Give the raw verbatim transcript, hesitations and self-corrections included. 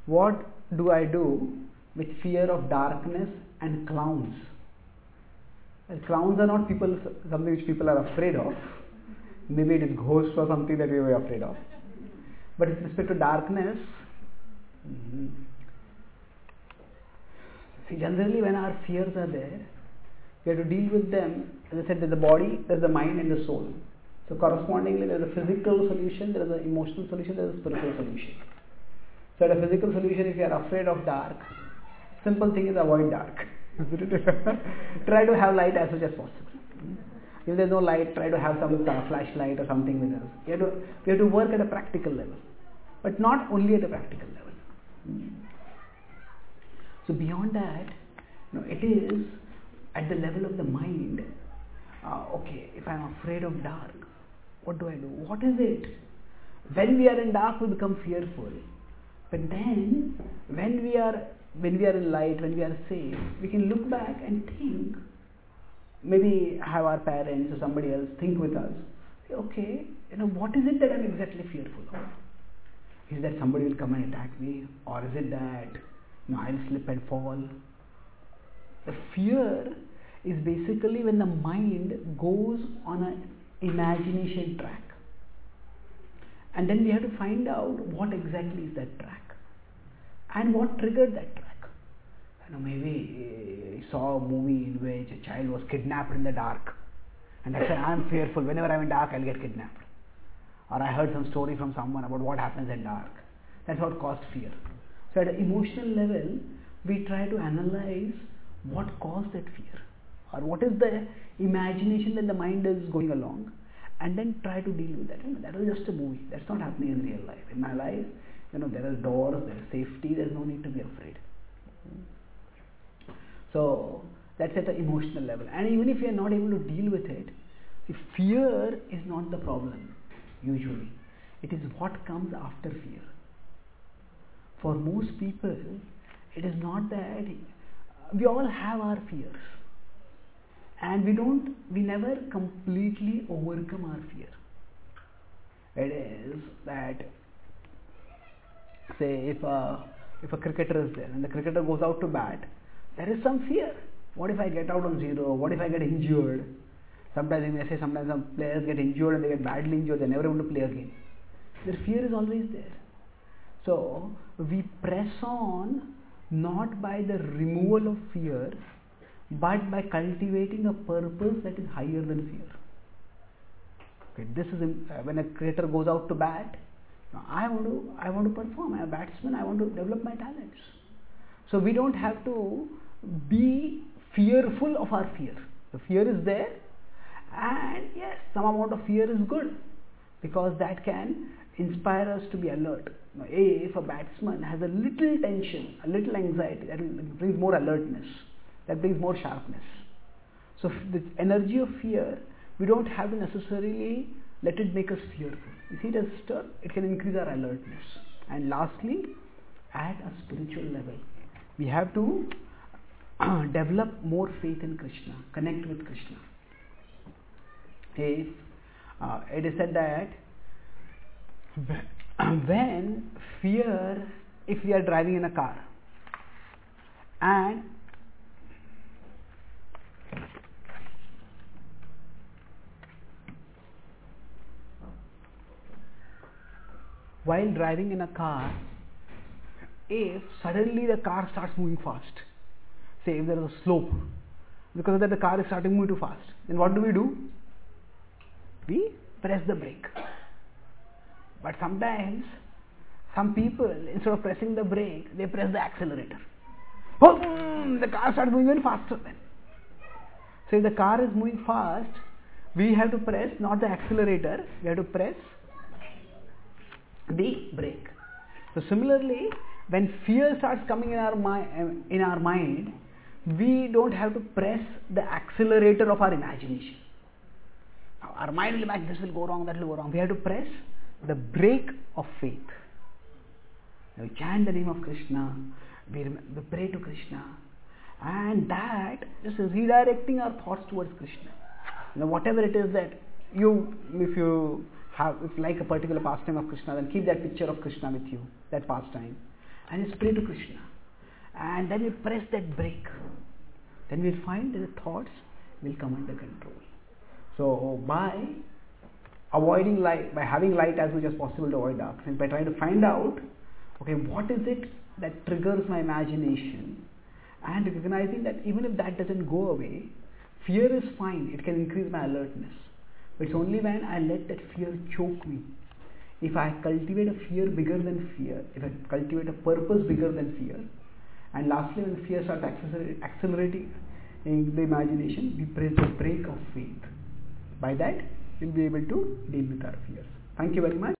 what do I do with fear of darkness and clowns? Well, clowns are not people, something which people are afraid of. Maybe it is ghosts or something that we are afraid of. But with respect to darkness, mm-hmm. see, generally when our fears are there, we have to deal with them. As I said, there's the body, there's the mind and the soul. So correspondingly, there's a physical solution, there's an emotional solution, there's a spiritual solution. So at a physical solution, if you are afraid of dark, simple thing is avoid dark. Try to have light as much as possible. If there's no light, try to have some flashlight or something with us. You have to, we have to work at a practical level, but not only at a practical level. So beyond that, you know, it is at the level of the mind. Uh, okay, if I'm afraid of dark, what do I do? What is it? When we are in dark, we become fearful. But then, when we are when we are in light, when we are safe, we can look back and think. Maybe have our parents or somebody else think with us. Say, okay, you know, what is it that I'm exactly fearful of? Is that somebody will come and attack me, or is it that you know, I'll slip and fall? The fear is basically when the mind goes on an imagination track, and then we have to find out what exactly is that track and what triggered that track. You know, maybe I saw a movie in which a child was kidnapped in the dark, and I said, I'm fearful, whenever I'm in dark I'll get kidnapped. Or I heard some story from someone about what happens in dark. That's what caused fear. So at an emotional level, we try to analyze what caused that fear, or what is the imagination that the mind is going along, and then try to deal with that. You know, that was just a movie. That's not happening in real life. In my life, you know, there are doors, there is safety, there is no need to be afraid. So that's at an emotional level. And even if you are not able to deal with it, the fear is not the problem, usually. It is what comes after fear. For most people, it is not that, we all have our fears. And we don't, we never completely overcome our fear. It is that, say, if a, if a cricketer is there and the cricketer goes out to bat, there is some fear. What if I get out on zero? What if I get injured? Sometimes you may say, sometimes some players get injured and they get badly injured, they're never able to play again. Their fear is always there. So, we press on not by the removal of fear, but by cultivating a purpose that is higher than fear. Okay, this is uh, when a cricketer goes out to bat. I want to, I want to perform. I'm a batsman. I want to develop my talents. So we don't have to be fearful of our fear. The fear is there, and yes, some amount of fear is good because that can inspire us to be alert. Now, if a batsman has a little tension, a little anxiety, that brings more alertness. That brings more sharpness. So the energy of fear, we don't have to necessarily let it make us fearful. You see, it, as stir, it can increase our alertness. And lastly, at a spiritual level, we have to develop more faith in Krishna, connect with Krishna. If uh, it is said that when fear, if we are driving in a car and while driving in a car, if suddenly the car starts moving fast, say if there is a slope, because of that the car is starting moving too fast, then what do we do? We press the brake. But sometimes, some people, instead of pressing the brake, they press the accelerator. Boom! The car starts moving even faster then. So if the car is moving fast, we have to press not the accelerator, we have to press the brake. So similarly, when fear starts coming in our, mi- in our mind, we don't have to press the accelerator of our imagination. Our mind will imagine this will go wrong, that will go wrong. We have to press the brake of faith. We chant the name of Krishna, we, we pray to Krishna, and that is redirecting our thoughts towards Krishna. You know, whatever it is that you, if you have, if you like a particular pastime of Krishna, then keep that picture of Krishna with you, that pastime, and just pray to Krishna. And then we press that brake. Then we'll find that the thoughts will come under control. So by avoiding light, by having light as much as possible to avoid darkness, and by trying to find out, okay, what is it that triggers my imagination, and recognizing that even if that doesn't go away, fear is fine, it can increase my alertness. But it's only when I let that fear choke me. If I cultivate a fear bigger than fear, if I cultivate a purpose bigger than fear, and lastly when fear starts accelerating in the imagination, we press the brake of faith. By that, we'll be able to deal with our fears. Thank you very much.